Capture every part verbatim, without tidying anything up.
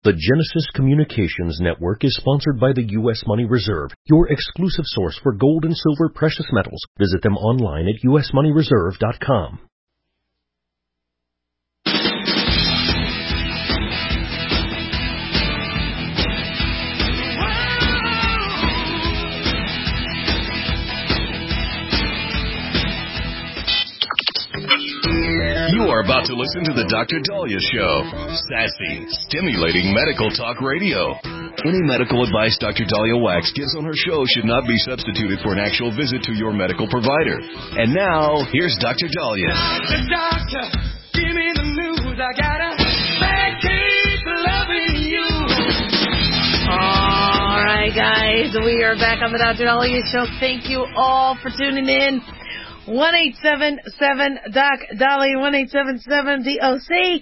The Genesis Communications Network is sponsored by the U S Money Reserve, your exclusive source for gold and silver precious metals. Visit them online at U S money reserve dot com. You are about to listen to the Doctor Daliah Show. Sassy, stimulating medical talk radio. Any medical advice Doctor Daliah Wax gives on her show should not be substituted for an actual visit to your medical provider. And now, here's Doctor Daliah. The doctor, give me the news. I got a bad case of loving you. All right, guys, we are back on the Doctor Daliah Show. Thank you all for tuning in. one eight seven seven Doc Daliah, one eight seven seven D O C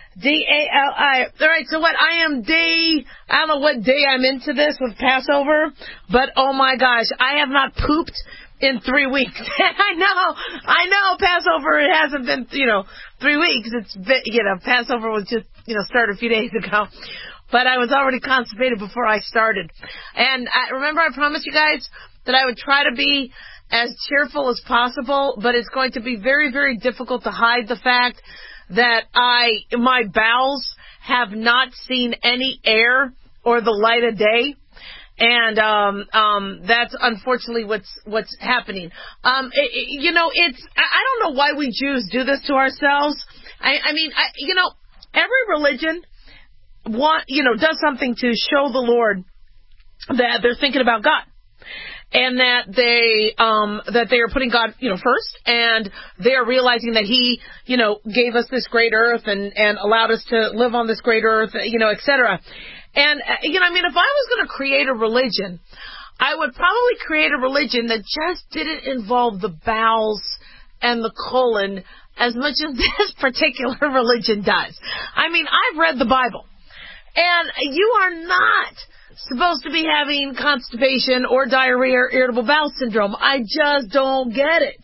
D A L I. All right, so what, I am day, I don't know what day I'm into this with Passover, but oh my gosh, I have not pooped in three weeks. I know, I know Passover, it hasn't been, you know, three weeks. It's been, you know, Passover was just, you know, started a few days ago. But I was already constipated before I started. And I, remember I promised you guys that I would try to be as cheerful as possible, but it's going to be very, very difficult to hide the fact that I, my bowels have not seen any air or the light of day. And, um, um, that's unfortunately what's, what's happening. Um, it, it, you know, it's, I, I don't know why we Jews do this to ourselves. I, I mean, I, you know, every religion want, you know, does something to show the Lord that they're thinking about God. And that they, um, that they are putting God, you know, first, and they are realizing that He, you know, gave us this great earth and, and allowed us to live on this great earth, you know, et cetera. And, you know, I mean, if I was going to create a religion, I would probably create a religion that just didn't involve the bowels and the colon as much as this particular religion does. I mean, I've read the Bible, and you are not supposed to be having constipation or diarrhea or irritable bowel syndrome. I just don't get it.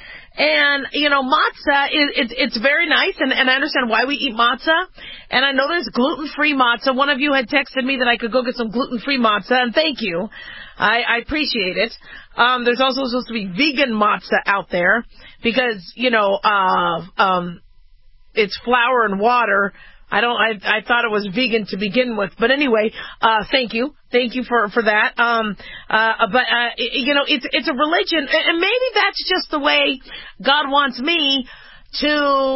And, you know, matzah, it, it, it's very nice, and, and I understand why we eat matzah. And I know there's gluten-free matzah. One of you had texted me that I could go get some gluten-free matzah, and thank you. I, I appreciate it. Um, there's also supposed to be vegan matzah out there because, you know, uh, um, it's flour and water. I don't, I, I thought it was vegan to begin with, but anyway, uh, thank you. Thank you for, for that. Um, uh, but, uh, you know, it's, it's a religion, and maybe that's just the way God wants me to,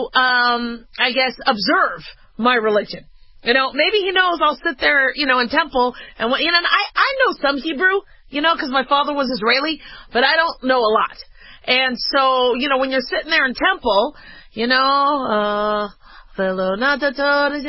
um, I guess, observe my religion. You know, maybe He knows I'll sit there, you know, in temple, and, you know, and I, I know some Hebrew, you know, because my father was Israeli, but I don't know a lot. And so, you know, when you're sitting there in temple, you know, uh, Fellow, not the you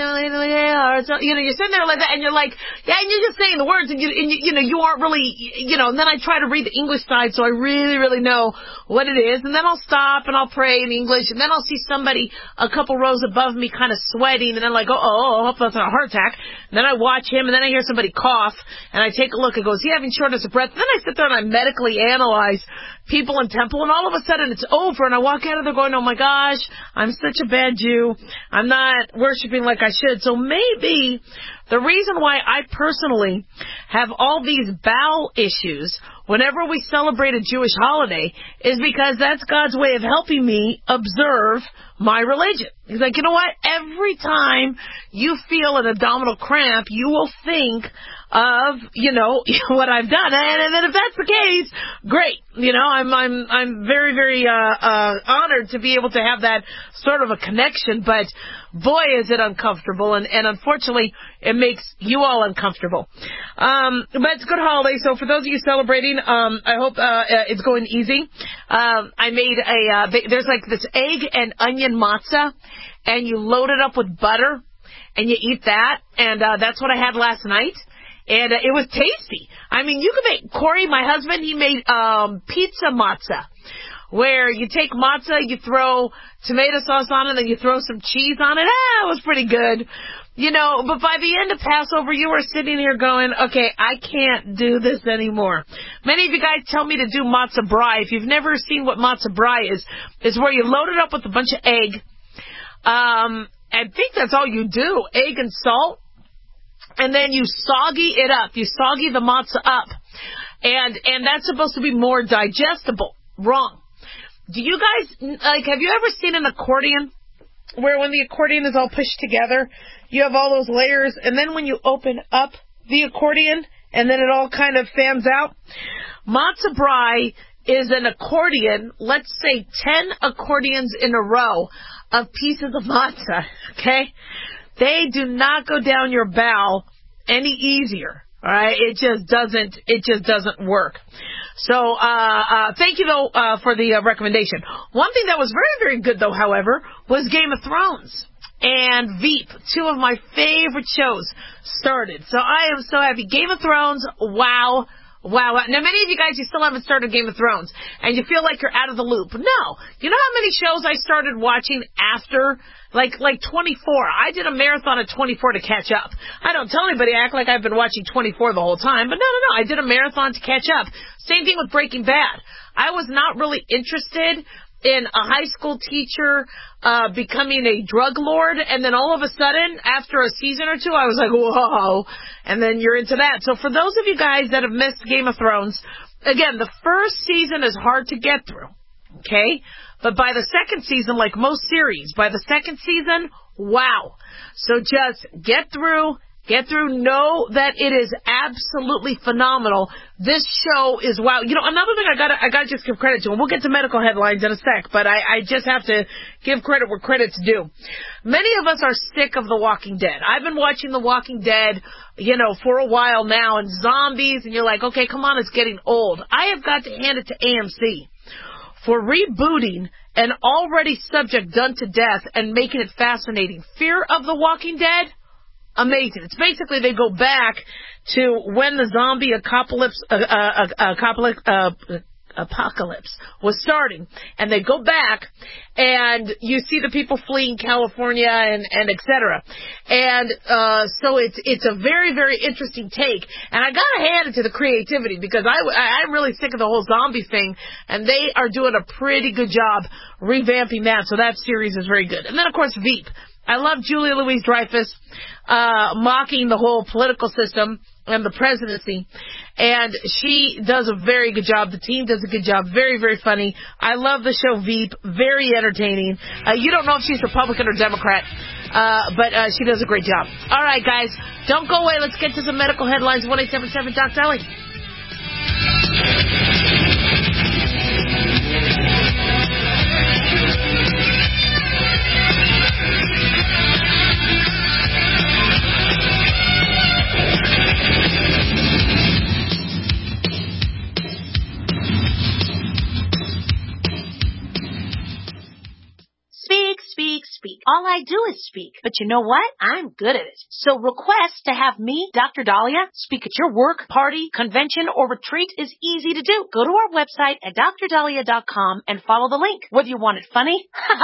know, you're sitting there like that, and you're like, yeah, and you're just saying the words, and you, and you, you know, you aren't really, you know, and then I try to read the English side, so I really, really know what it is, and then I'll stop, and I'll pray in English, and then I'll see somebody a couple rows above me kind of sweating, and then like, oh, oh, I hope that's not a heart attack, and then I watch him, and then I hear somebody cough, and I take a look, and go, is he having shortness of breath? And then I sit there and I medically analyze people in temple, and all of a sudden it's over, and I walk out of there going, oh my gosh, I'm such a bad Jew, I'm not worshiping like I should. So maybe the reason why I personally have all these bowel issues whenever we celebrate a Jewish holiday is because that's God's way of helping me observe my religion. He's like, you know what? Every time you feel an abdominal cramp, you will think of, you know, what I've done. And, and then if that's the case, great. You know, I'm, I'm, I'm very, very, uh, uh, honored to be able to have that sort of a connection, but boy, is it uncomfortable. And, and unfortunately, it makes you all uncomfortable. Um, but it's a good holiday. So for those of you celebrating, um, I hope, uh, it's going easy. Um, I made a, uh, there's like this egg and onion matzah, and you load it up with butter, and you eat that. And, uh, that's what I had last night. And uh, it was tasty. I mean, you can make, Corey, my husband, he made um pizza matzah, where you take matzah, you throw tomato sauce on it, and then you throw some cheese on it. Ah, it was pretty good. You know, but by the end of Passover, you were sitting here going, okay, I can't do this anymore. Many of you guys tell me to do matzah brai. If you've never seen what matzah brai is, it's where you load it up with a bunch of egg. Um, I think that's all you do, egg and salt. and then you soggy it up. You soggy the matzah up. And and that's supposed to be more digestible. Wrong. Do you guys, like, have you ever seen an accordion where when the accordion is all pushed together, you have all those layers, and then when you open up the accordion, and then it all kind of fans out? Matzah brai is an accordion, let's say ten accordions in a row of pieces of matzah, okay? They do not go down your bowel any easier, all right? It just doesn't, it just doesn't work. So, uh, uh, thank you, though, uh, for the uh, recommendation. One thing that was very, very good, though, however, was Game of Thrones and Veep, two of my favorite shows, started. So I am so happy. Game of Thrones, wow. Wow. Now, many of you guys, you still haven't started Game of Thrones, and you feel like you're out of the loop. No. You know how many shows I started watching after? Like, like twenty-four. I did a marathon at twenty-four to catch up. I don't tell anybody, I act like I've been watching twenty-four the whole time, but no, no, no. I did a marathon to catch up. Same thing with Breaking Bad. I was not really interested in a high school teacher uh becoming a drug lord, and then all of a sudden, after a season or two, I was like, whoa, and then you're into that. So for those of you guys that have missed Game of Thrones, again, the first season is hard to get through, okay? But by the second season, like most series, by the second season, wow. So just get through, get through, know that it is absolutely phenomenal. This show is wow. You know, another thing I gotta, I gotta just give credit to, and we'll get to medical headlines in a sec, but I, I just have to give credit where credit's due. Many of us are sick of The Walking Dead. I've been watching The Walking Dead, you know, for a while now, and zombies, and you're like, okay, come on, it's getting old. I have got to hand it to A M C for rebooting an already subject done to death and making it fascinating. Fear of the Walking Dead? Amazing. It's basically they go back to when the zombie apocalypse, uh, uh, uh, apocalypse, uh, apocalypse was starting, and they go back, and you see the people fleeing California and, and et cetera. And uh, so it's it's a very, very interesting take, and I gotta hand it to the creativity, because I, I, I'm really sick of the whole zombie thing, and they are doing a pretty good job revamping that, so that series is very good. And then, of course, Veep. I love Julia Louis-Dreyfus uh, mocking the whole political system and the presidency, and she does a very good job. The team does a good job. Very, very funny. I love the show Veep. Very entertaining. Uh, you don't know if she's Republican or Democrat, uh, but uh, she does a great job. All right, guys, don't go away. Let's get to some medical headlines. one eight seven seven Doc Dali. Speak, speak, speak. All I do is speak. But you know what? I'm good at it. So request to have me, Doctor Dahlia, speak at your work, party, convention, or retreat is easy to do. Go to our website at d r dahlia dot com and follow the link. Whether you want it funny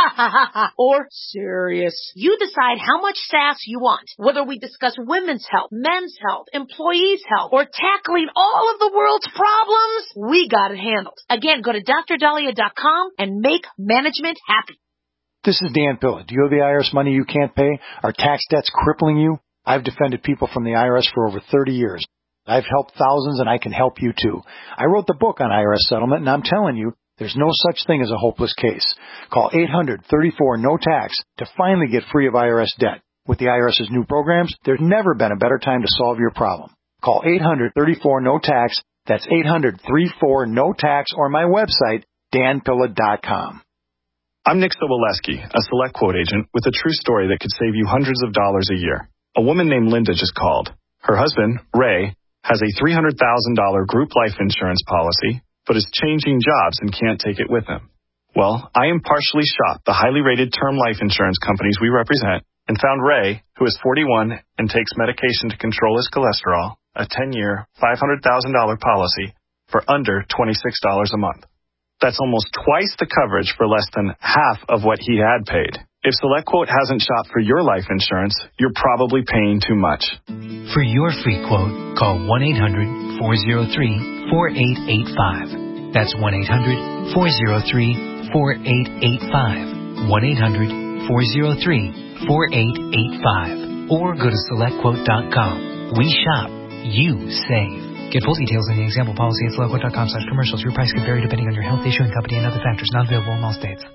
or serious, you decide how much sass you want. Whether we discuss women's health, men's health, employees' health, or tackling all of the world's problems, we got it handled. Again, go to d r dahlia dot com and make management happy. This is Dan Pilla. Do you owe the I R S money you can't pay? Are tax debts crippling you? I've defended people from the I R S for over thirty years. I've helped thousands, and I can help you too. I wrote the book on I R S settlement, and I'm telling you, there's no such thing as a hopeless case. Call eight hundred, thirty-four, no tax to finally get free of I R S debt. With the IRS's new programs, there's never been a better time to solve your problem. Call eight hundred, thirty-four, no tax. That's eight hundred, thirty-four, no tax, or my website, dan pilla dot com. I'm Nick Soboleski, a Select Quote agent with a true story that could save you hundreds of dollars a year. A woman named Linda just called. Her husband, Ray, has a three hundred thousand dollars group life insurance policy, but is changing jobs and can't take it with him. Well, I impartially shopped the highly rated term life insurance companies we represent and found Ray, who is forty-one and takes medication to control his cholesterol, a ten-year, five hundred thousand dollars policy for under twenty-six dollars a month. That's almost twice the coverage for less than half of what he had paid. If SelectQuote hasn't shopped for your life insurance, you're probably paying too much. For your free quote, call one eight hundred, four oh three, four eight eight five. That's one eight hundred, four oh three, four eight eight five. one eight hundred, four oh three, four eight eight five. Or go to select quote dot com. We shop. You save. Get full details in the example policy at SelectQuote dot com slash commercials. Your price can vary depending on your health, issuing company, and other factors. Not available in all states.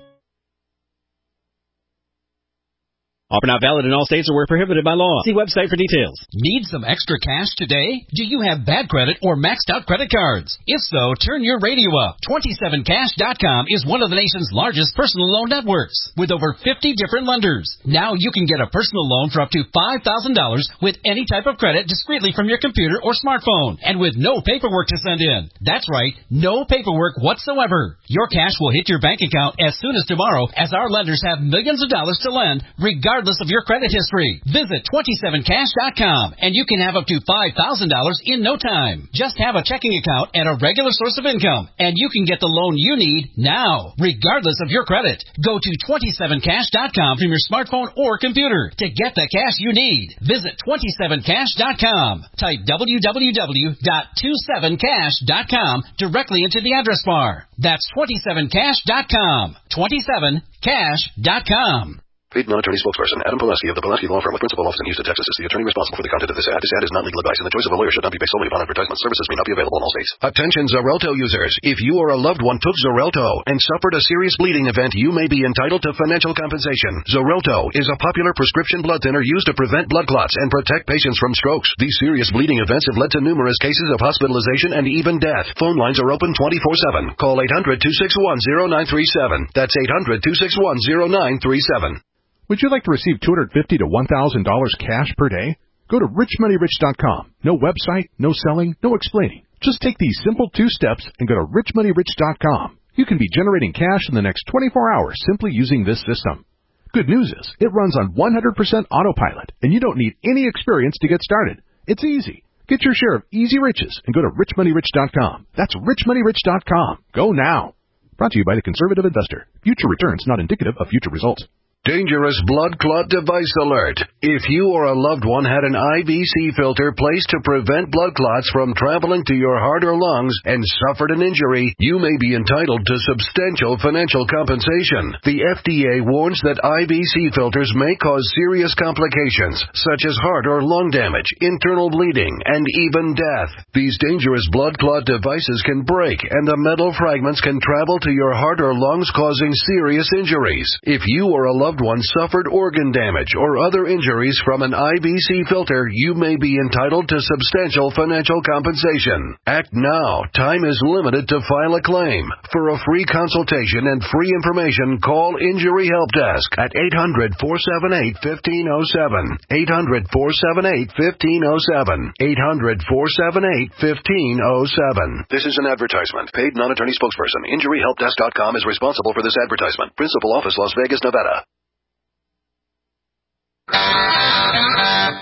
Offer not valid in all states or where prohibited by law. See website for details. Need some extra cash today? Do you have bad credit or maxed out credit cards? If so, turn your radio up. twenty-seven cash dot com is one of the nation's largest personal loan networks with over fifty different lenders. Now you can get a personal loan for up to five thousand dollars with any type of credit discreetly from your computer or smartphone and with no paperwork to send in. That's right, no paperwork whatsoever. Your cash will hit your bank account as soon as tomorrow as our lenders have millions of dollars to lend regardless of your credit history. Visit twenty-seven cash dot com and you can have up to five thousand dollars in no time. Just have a checking account and a regular source of income and you can get the loan you need now, regardless of your credit. Go to twenty-seven cash dot com from your smartphone or computer to get the cash you need. Visit twenty-seven cash dot com. Type w w w dot twenty-seven cash dot com directly into the address bar. That's twenty-seven cash dot com. twenty-seven cash dot com. Paid non-attorney spokesperson Adam Pulaski of the Pulaski Law Firm with principal office in Houston, Texas is the attorney responsible for the content of this ad. This ad is not legal advice, and the choice of a lawyer should not be based solely upon advertisement. Services may not be available in all states. Attention Xarelto users. If you or a loved one took Xarelto and suffered a serious bleeding event, you may be entitled to financial compensation. Xarelto is a popular prescription blood thinner used to prevent blood clots and protect patients from strokes. These serious bleeding events have led to numerous cases of hospitalization and even death. Phone lines are open twenty-four seven. Call eight hundred, two six one, zero nine three seven. That's eight hundred, two six one, zero nine three seven. Would you like to receive two hundred fifty dollars to one thousand dollars cash per day? Go to rich money rich dot com. No website, no selling, no explaining. Just take these simple two steps and go to rich money rich dot com. You can be generating cash in the next twenty-four hours simply using this system. Good news is, it runs on one hundred percent autopilot, and you don't need any experience to get started. It's easy. Get your share of easy riches and go to rich money rich dot com. That's rich money rich dot com. Go now. Brought to you by the Conservative Investor. Future returns not indicative of future results. Dangerous blood clot device alert. If you or a loved one had an I V C filter placed to prevent blood clots from traveling to your heart or lungs and suffered an injury, you may be entitled to substantial financial compensation. The F D A warns that I V C filters may cause serious complications, such as heart or lung damage, internal bleeding, and even death. These dangerous blood clot devices can break, and the metal fragments can travel to your heart or lungs, causing serious injuries. If you or a loved one suffered organ damage or other injuries from an I V C filter, you may be entitled to substantial financial compensation. Act now. Time is limited to file a claim. For a free consultation and free information, call Injury Help Desk at eight hundred, four seven eight, one five zero seven. eight hundred, four seven eight, one five zero seven. eight hundred, four seven eight, one five zero seven. This is an advertisement. Paid non-attorney spokesperson injury help desk dot com is responsible for this advertisement. Principal office, Las Vegas, Nevada. All right,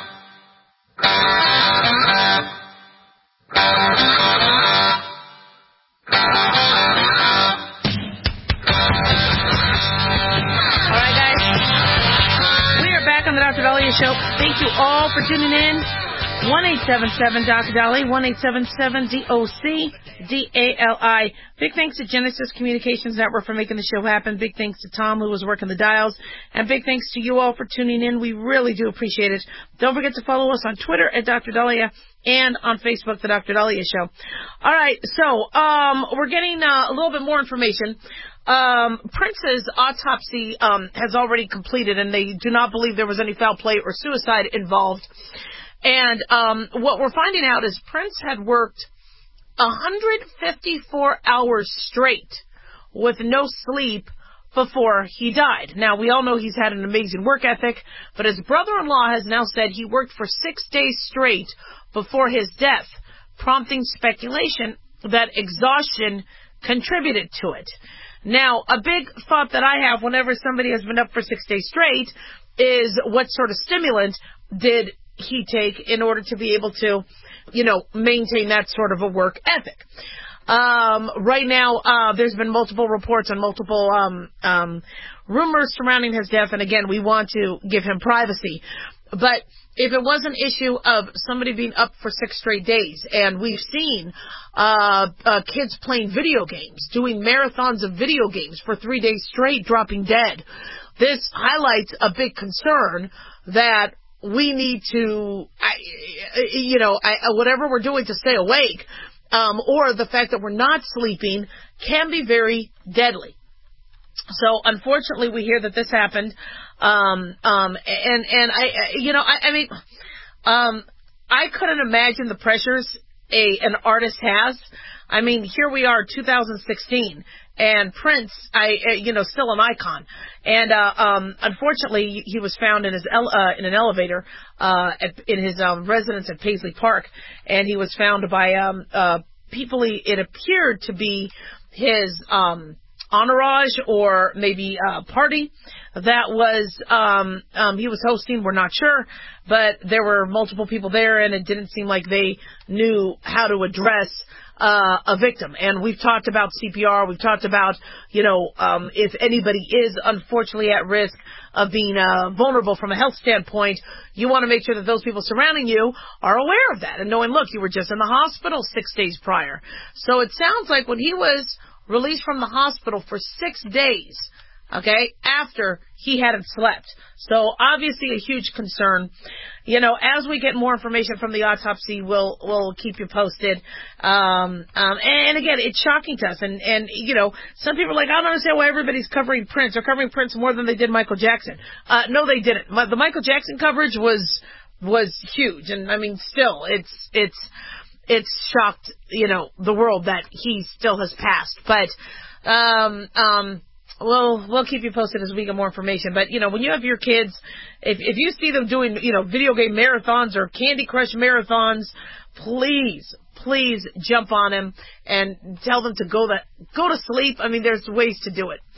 guys. We are back on the Doctor Dahlia Show. Thank you all for tuning in. one eight seven seven Doctor Dali, one eight seven seven D O C D A L I. Big thanks to Genesis Communications Network for making the show happen. Big thanks to Tom, who was working the dials. And big thanks to you all for tuning in. We really do appreciate it. Don't forget to follow us on Twitter at Doctor Dahlia and on Facebook, The Doctor Dahlia Show. All right, so um, we're getting uh, a little bit more information. Um, Prince's autopsy um, has already completed, and they do not believe there was any foul play or suicide involved. And um, what we're finding out is Prince had worked one hundred fifty-four hours straight with no sleep before he died. Now, we all know he's had an amazing work ethic, but his brother-in-law has now said he worked for six days straight before his death, prompting speculation that exhaustion contributed to it. Now, a big thought that I have whenever somebody has been up for six days straight is what sort of stimulant did he take in order to be able to, you know, maintain that sort of a work ethic. Um, right now, uh, there's been multiple reports and multiple um, um, rumors surrounding his death, and again, we want to give him privacy. But if it was an issue of somebody being up for six straight days, and we've seen uh, uh, kids playing video games, doing marathons of video games for three days straight, dropping dead, this highlights a big concern that we need to, I, you know, I, whatever we're doing to stay awake, um, or the fact that we're not sleeping can be very deadly. So unfortunately, we hear that this happened, um, um, and and I, you know, I, I mean, um, I couldn't imagine the pressures a an artist has. I mean, here we are, two thousand sixteen, and Prince, I, you know, still an icon. And uh, um, unfortunately, he was found in his ele- uh, in an elevator uh, at, in his um, residence at Paisley Park, and he was found by um, uh, people. He, it appeared to be his um, entourage or maybe a party that was um, um, he was hosting. We're not sure, but there were multiple people there, and it didn't seem like they knew how to address Uh, a victim. And we've talked about C P R. We've talked about, you know, um, if anybody is unfortunately at risk of being uh, vulnerable from a health standpoint, you want to make sure that those people surrounding you are aware of that and knowing, look, you were just in the hospital six days prior. So it sounds like when he was released from the hospital for six days, okay, after he hadn't slept. So obviously a huge concern. You know, as we get more information from the autopsy, we'll we'll keep you posted. Um, um, and, and again, it's shocking to us. And, and, you know, some people are like, I don't understand why everybody's covering Prince. They're covering Prince more than they did Michael Jackson. Uh, no, they didn't. The Michael Jackson coverage was was huge. And, I mean, still, it's it's it's shocked, you know, the world that he still has passed. But, um, um, We'll, we'll keep you posted as we get more information. But, you know, when you have your kids, if, if you see them doing, you know, video game marathons or Candy Crush marathons, please, please jump on them and tell them to go to, go to sleep. I mean, there's ways to do it.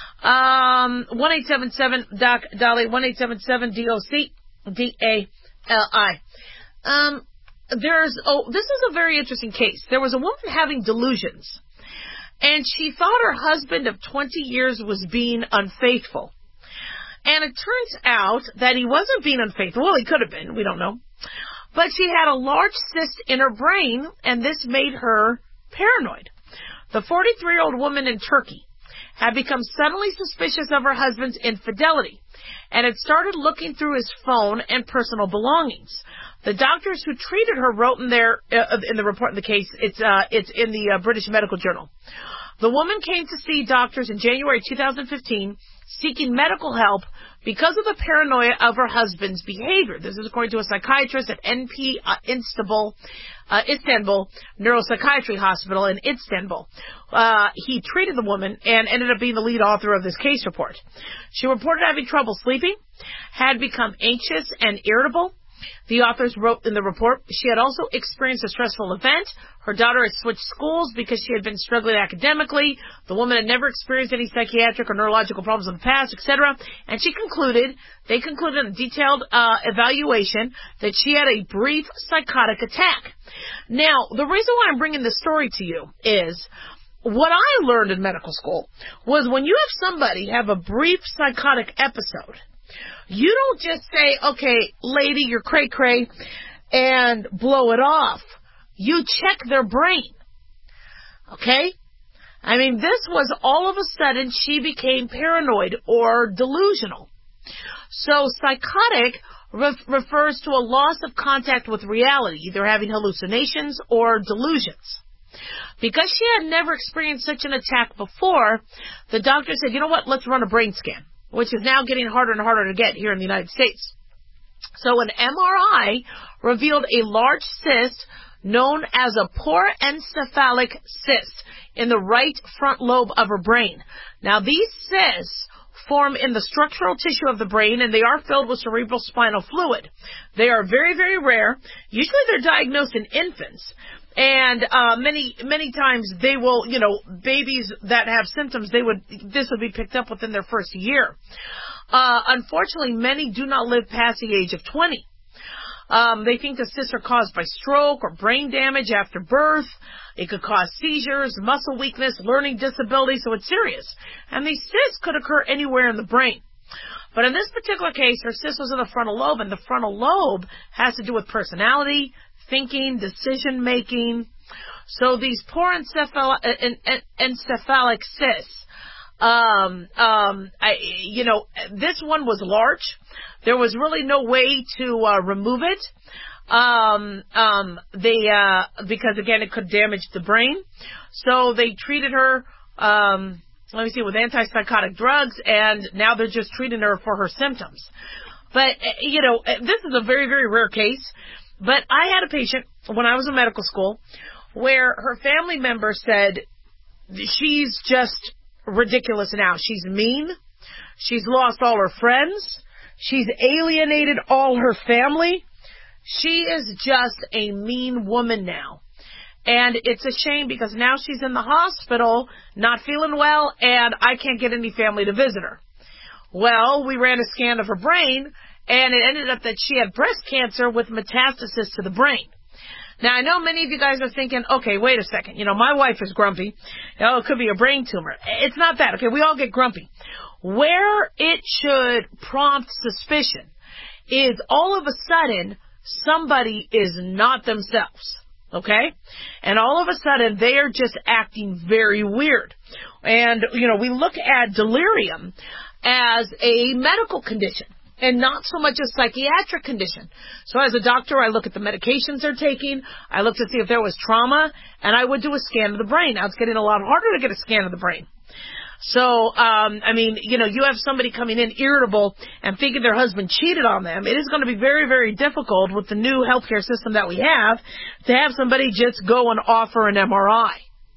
Um, one eight seven seven D O C Dolly, one eight seven seven D O C D A L I. Um, there's, oh, this is a very interesting case. There was a woman having delusions, and she thought her husband of twenty years was being unfaithful. And it turns out that he wasn't being unfaithful. Well, he could have been. We don't know. But she had a large cyst in her brain, and this made her paranoid. The forty-three-year-old woman in Turkey had become suddenly suspicious of her husband's infidelity and had started looking through his phone and personal belongings. The doctors who treated her wrote in their uh, in the report in the case. It's uh, it's in the uh, British Medical Journal. The woman came to see doctors in January two thousand fifteen, seeking medical help because of the paranoia of her husband's behavior. This is according to a psychiatrist at N P uh, Istanbul, uh, Istanbul Neuropsychiatry Hospital in Istanbul. Uh, he treated the woman and ended up being the lead author of this case report. She reported having trouble sleeping, had become anxious and irritable. The authors wrote in the report she had also experienced a stressful event. Her daughter had switched schools because she had been struggling academically. The woman had never experienced any psychiatric or neurological problems in the past, et cetera. And she concluded, they concluded in a detailed uh, evaluation that she had a brief psychotic attack. Now, the reason why I'm bringing this story to you is what I learned in medical school was when you have somebody have a brief psychotic episode, you don't just say, okay, lady, you're cray-cray, and blow it off. You check their brain. Okay? I mean, this was all of a sudden she became paranoid or delusional. So psychotic ref- refers to a loss of contact with reality, either having hallucinations or delusions. Because she had never experienced such an attack before, the doctor said, you know what, let's run a brain scan, which is now getting harder and harder to get here in the United States. So an M R I revealed a large cyst known as a porencephalic cyst in the right front lobe of her brain. Now, these cysts form in the structural tissue of the brain, and they are filled with cerebral spinal fluid. They are very, very rare. Usually they're diagnosed in infants. And uh many many times they will, you know, babies that have symptoms, they would this would be picked up within their first year. Uh unfortunately, many do not live past the age of twenty. Um they think the cysts are caused by stroke or brain damage after birth. It could cause seizures, muscle weakness, learning disabilities, so it's serious. And these cysts could occur anywhere in the brain. But in this particular case, her cyst was in the frontal lobe, and the frontal lobe has to do with personality, thinking, decision-making. So these porencephalic cysts Um, um, I, you know, this one was large. There was really no way to uh, remove it. Um, um, they, uh, because again, it could damage the brain. So they treated her, um, let me see, with antipsychotic drugs, and now they're just treating her for her symptoms. But, you know, this is a very, very rare case. But I had a patient when I was in medical school where her family member said, she's just ridiculous now. She's mean. She's lost all her friends. She's alienated all her family. She is just a mean woman now. And it's a shame because now she's in the hospital, not feeling well, and I can't get any family to visit her. Well, we ran a scan of her brain, and it ended up that she had breast cancer with metastasis to the brain. Now, I know many of you guys are thinking, okay, wait a second. You know, my wife is grumpy. Oh, it could be a brain tumor. It's not that, okay? We all get grumpy. Where it should prompt suspicion is all of a sudden somebody is not themselves, okay? And all of a sudden they are just acting very weird. And, you know, we look at delirium as a medical condition and not so much a psychiatric condition. So as a doctor, I look at the medications they're taking. I look to see if there was trauma, and I would do a scan of the brain. Now, it's getting a lot harder to get a scan of the brain. So, um, I mean, you know, you have somebody coming in irritable and thinking their husband cheated on them. It is going to be very, very difficult with the new healthcare system that we have to have somebody just go and offer an M R I.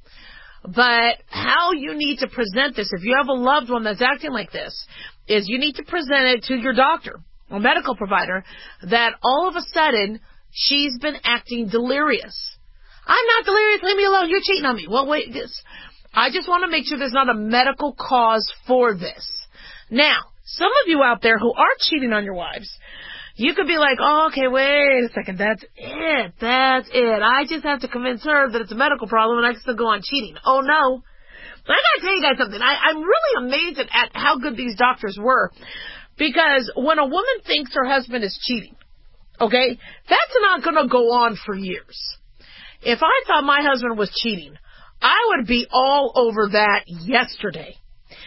But how you need to present this, if you have a loved one that's acting like this, is you need to present it to your doctor or medical provider that all of a sudden she's been acting delirious. I'm not delirious. Leave me alone. You're cheating on me. Well, wait, this. I just want to make sure there's not a medical cause for this. Now, some of you out there who are cheating on your wives, you could be like, oh, okay, wait a second. That's it. That's it. I just have to convince her that it's a medical problem and I can still go on cheating. Oh, no. But I got to tell you guys something. I, I'm really amazed at, at how good these doctors were. Because when a woman thinks her husband is cheating, okay, that's not going to go on for years. If I thought my husband was cheating, I would be all over that yesterday.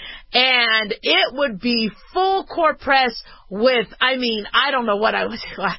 And it would be full court press with, I mean, I don't know what I would do.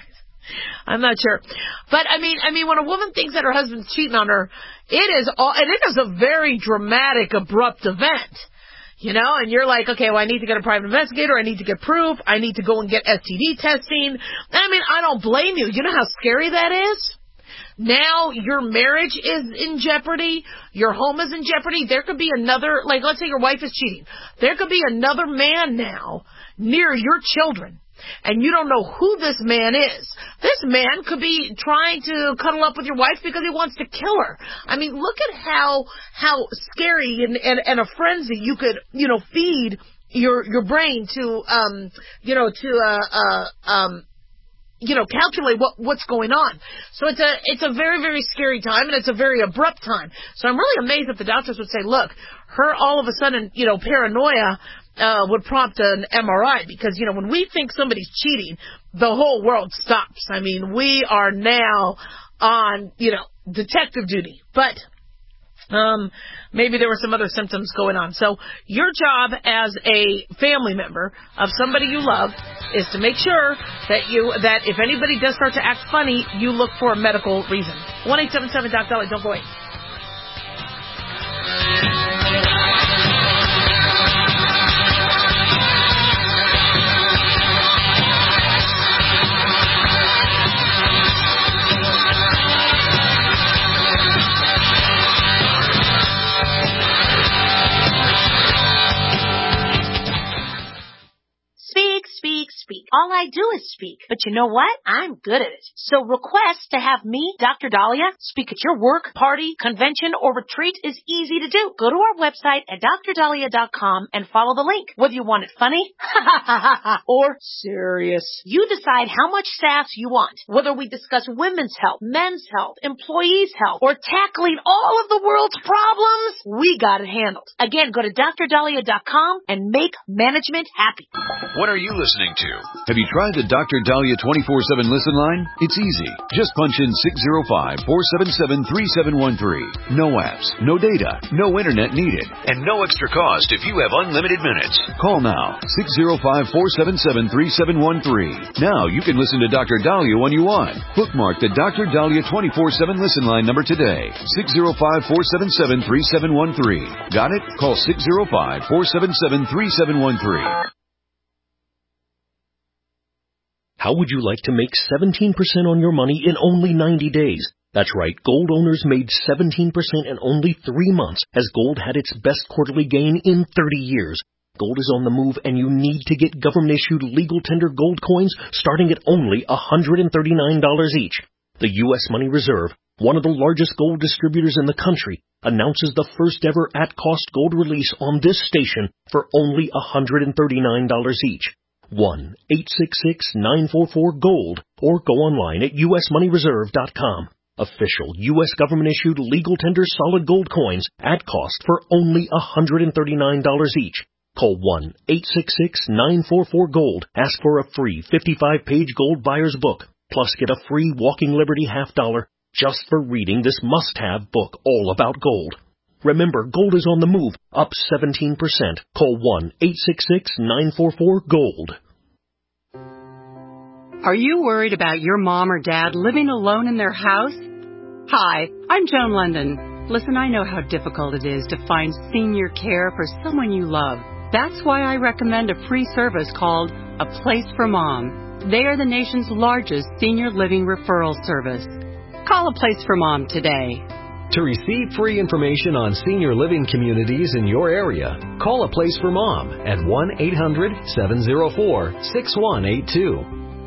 I'm not sure. But I mean, I mean, when a woman thinks that her husband's cheating on her, it is all, and it is a very dramatic, abrupt event. You know, and you're like, okay, well, I need to get a private investigator. I need to get proof. I need to go and get S T D testing. I mean, I don't blame you. You know how scary that is? Now your marriage is in jeopardy. Your home is in jeopardy. There could be another, like, let's say your wife is cheating. There could be another man now near your children, and you don't know who this man is. This man could be trying to cuddle up with your wife because he wants to kill her. I mean, look at how how scary and, and, and a frenzy you could, you know, feed your your brain to, um, you know, to, uh, uh, um, you know, calculate what, what's going on. So it's a, it's a very, very scary time, and it's a very abrupt time. So I'm really amazed that the doctors would say, look, her all of a sudden, you know, paranoia, uh, would prompt an M R I, because, you know, when we think somebody's cheating, the whole world stops. I mean, we are now on, you know, detective duty. But, Um, maybe there were some other symptoms going on. So your job as a family member of somebody you love is to make sure that you, that if anybody does start to act funny, you look for a medical reason. one eight seven seven Doc Dolly, don't go away. Speak. All I do is speak. But you know what? I'm good at it. So request to have me, Doctor Dahlia, speak at your work, party, convention, or retreat is easy to do. Go to our website at D R dahlia dot com and follow the link. Whether you want it funny or serious, you decide how much sass you want. Whether we discuss women's health, men's health, employees' health, or tackling all of the world's problems, we got it handled. Again, go to D R dahlia dot com and make management happy. What are you listening to? Have you tried the Doctor Dahlia twenty-four seven listen line? It's easy. Just punch in six oh five, four seven seven, three seven one three. No apps, no data, no internet needed, and no extra cost if you have unlimited minutes. Call now, six oh five, four seven seven, three seven one three. Now you can listen to Doctor Dahlia when you want. Bookmark the Doctor Dahlia twenty-four seven listen line number today, six oh five, four seven seven, three seven one three. Got it? Call six oh five, four seven seven, three seven one three. How would you like to make seventeen percent on your money in only ninety days? That's right, gold owners made seventeen percent in only three months as gold had its best quarterly gain in thirty years. Gold is on the move and you need to get government-issued legal tender gold coins starting at only one hundred thirty-nine dollars each. The U S Money Reserve, one of the largest gold distributors in the country, announces the first ever at-cost gold release on this station for only one hundred thirty-nine dollars each. one eight six six, nine four four, GOLD or go online at U S money reserve dot com. Official U S government-issued legal tender solid gold coins at cost for only one hundred thirty-nine dollars each. Call one eight six six, nine four four, GOLD. Ask for a free fifty-five page gold buyer's book. Plus get a free Walking Liberty half dollar just for reading this must-have book all about gold. Remember, gold is on the move, up seventeen percent. Call one eight six six, nine four four, GOLD. Are you worried about your mom or dad living alone in their house? Hi, I'm Joan London. Listen, I know how difficult it is to find senior care for someone you love. That's why I recommend a free service called A Place for Mom. They are the nation's largest senior living referral service. Call A Place for Mom today. To receive free information on senior living communities in your area, call A Place for Mom at one eight hundred, seven oh four, six one eight two.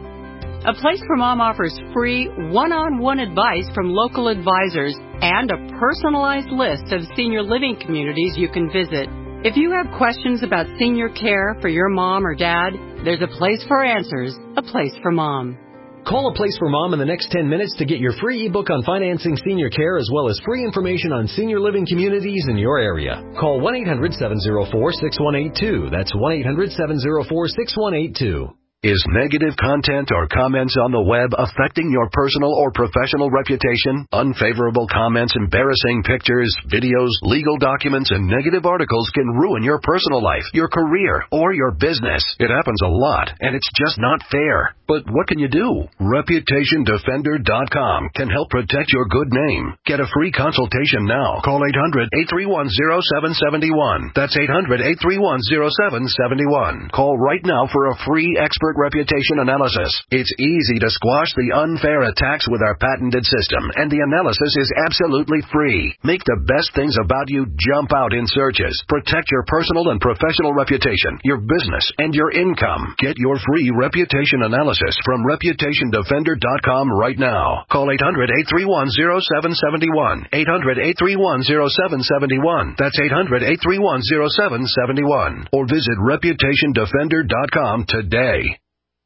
A Place for Mom offers free one-on-one advice from local advisors and a personalized list of senior living communities you can visit. If you have questions about senior care for your mom or dad, there's a place for answers, A Place for Mom. Call A Place for Mom in the next ten minutes to get your free ebook on financing senior care as well as free information on senior living communities in your area. Call one eight hundred, seven oh four, six one eight two. That's one eight hundred, seven oh four, six one eight two. Is negative content or comments on the web affecting your personal or professional reputation? Unfavorable comments, embarrassing pictures, videos, legal documents, and negative articles can ruin your personal life, your career, or your business. It happens a lot, and it's just not fair. But what can you do? Reputation Defender dot com can help protect your good name. Get a free consultation now. Call eight hundred, eight three one, oh seven seven one. That's eight hundred, eight three one, oh seven seven one. Call right now for a free expert reputation analysis. It's easy to squash the unfair attacks with our patented system, and the analysis is absolutely free. Make the best things about you jump out in searches. Protect your personal and professional reputation, your business, and your income. Get your free reputation analysis from Reputation Defender dot com right now. Call eight hundred, eight three one, oh seven seven one. eight hundred, eight three one, oh seven seven one. That's eight hundred, eight three one, oh seven seven one. Or visit Reputation Defender dot com today.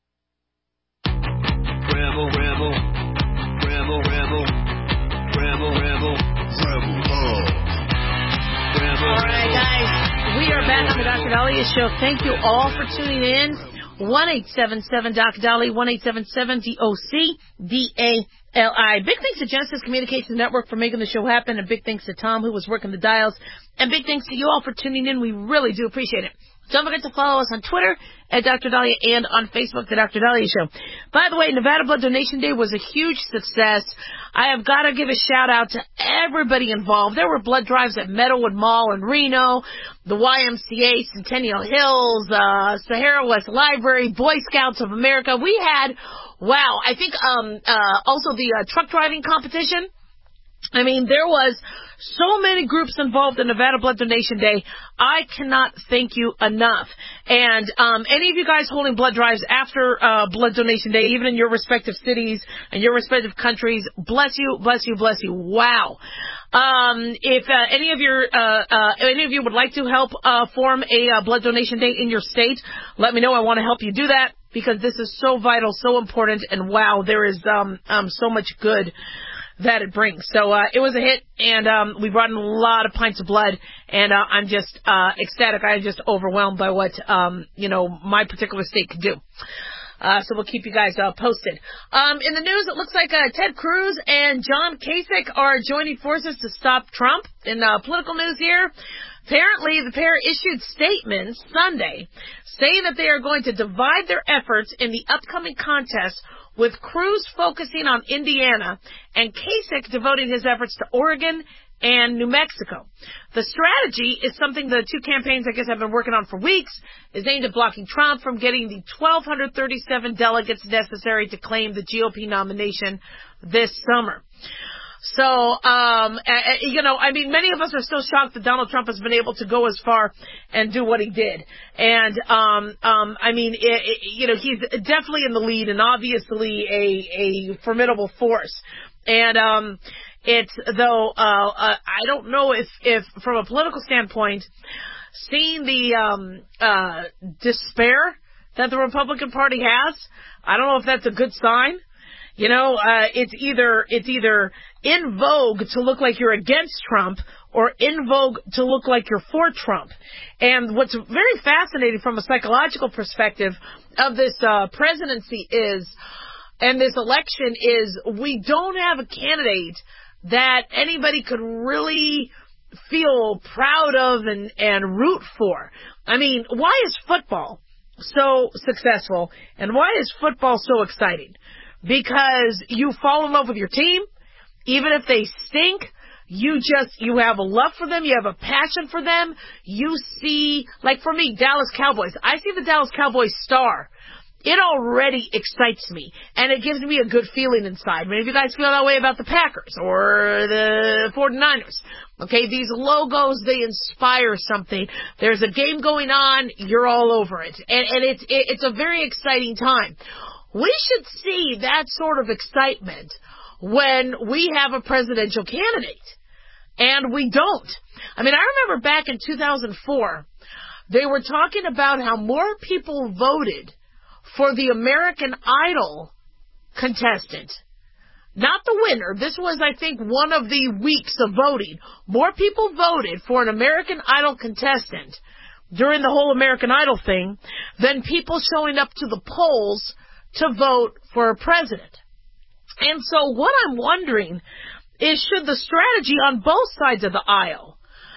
Rebel, rebel, rebel, rebel, rebel, rebel, rebel love. Rebel, all right, guys, we are back on the Doctor Dahlia Show. Thank you all for tuning in. one eight seven seven, D O C, Dahlia, one eight seven seven, D O C, D A L I. Big thanks to Genesis Communications Network for making the show happen, and big thanks to Tom, who was working the dials, and big thanks to you all for tuning in. We really do appreciate it. Don't forget to follow us on Twitter at Doctor Dahlia and on Facebook, The Doctor Dahlia Show. By the way, Nevada Blood Donation Day was a huge success. I have got to give a shout out to everybody involved. There were blood drives at Meadowood Mall in Reno, the Y M C A, Centennial Hills, uh, Sahara West Library, Boy Scouts of America. We had, wow, I think um, uh, also the uh, truck driving competition. I mean, there was so many groups involved in Nevada Blood Donation Day. I cannot thank you enough. And um, any of you guys holding blood drives after uh, Blood Donation Day, even in your respective cities and your respective countries, bless you, bless you, bless you. Wow. Um, if uh, any of your uh, uh, any of you would like to help uh, form a uh, blood donation day in your state, let me know. I want to help you do that because this is so vital, so important, and wow, there is um, um, so much good that it brings. So uh, it was a hit, and um, we brought in a lot of pints of blood, and uh, I'm just uh, ecstatic. I'm just overwhelmed by what um, you know my particular state could do. Uh, so we'll keep you guys uh, posted. Um, in the news, it looks like uh, Ted Cruz and John Kasich are joining forces to stop Trump. In uh, political news here, apparently the pair issued statements Sunday saying that they are going to divide their efforts in the upcoming contest, with Cruz focusing on Indiana and Kasich devoting his efforts to Oregon and New Mexico. The strategy is something the two campaigns, I guess, have been working on for weeks, is aimed at blocking Trump from getting the one thousand two hundred thirty-seven delegates necessary to claim the G O P nomination this summer. So, um, you know, I mean, many of us are still shocked that Donald Trump has been able to go as far and do what he did. And, um, um, I mean, it, it, you know, he's definitely in the lead and obviously a, a formidable force. And, um, it's, though, uh, uh, I don't know if, if from a political standpoint, seeing the, um, uh, despair that the Republican Party has, I don't know if that's a good sign. You know, uh, it's either, it's either in vogue to look like you're against Trump or in vogue to look like you're for Trump. And what's very fascinating from a psychological perspective of this, uh, presidency is, and this election is, we don't have a candidate that anybody could really feel proud of and, and root for. I mean, why is football so successful and why is football so exciting? Because you fall in love with your team, even if they stink, you just, you have a love for them, you have a passion for them, you see, like for me, Dallas Cowboys, I see the Dallas Cowboys star. It already excites me, and it gives me a good feeling inside. Maybe you guys feel that way about the Packers or the forty-niners. Okay, these logos, they inspire something. There's a game going on, you're all over it. And, and it's, it, it's a very exciting time. We should see that sort of excitement when we have a presidential candidate. And we don't. I mean, I remember back in two thousand four, they were talking about how more people voted for the American Idol contestant. Not the winner. This was, I think, one of the weeks of voting. More people voted for an American Idol contestant during the whole American Idol thing than people showing up to the polls to vote for a president. And so what I'm wondering is, should the strategy on both sides of the aisle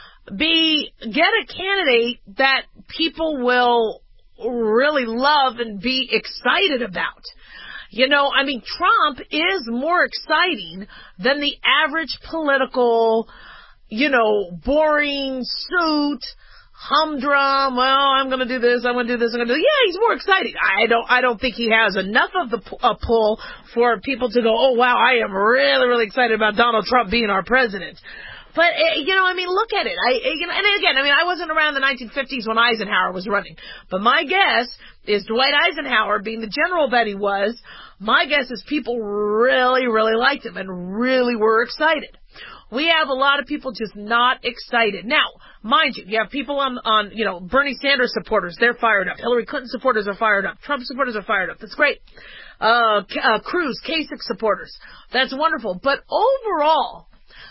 be get a candidate that people will really love and be excited about? You know, I mean, Trump is more exciting than the average political, you know, boring suit, humdrum, well, I'm going to do this, I'm going to do this, I'm going to do this. Yeah, he's more exciting. I don't, I don't think he has enough of the uh, pull for people to go, oh, wow, I am really, really excited about Donald Trump being our president. But, uh, you know, I mean, look at it. I, you know, and again, I mean, I wasn't around in the nineteen fifties when Eisenhower was running. But my guess is Dwight Eisenhower, being the general that he was, my guess is people really, really liked him and really were excited. We have a lot of people just not excited. Now, mind you, you have people on, on, you know, Bernie Sanders supporters, they're fired up. Hillary Clinton supporters are fired up. Trump supporters are fired up. That's great. Uh, uh Cruz, Kasich supporters. That's wonderful. But overall,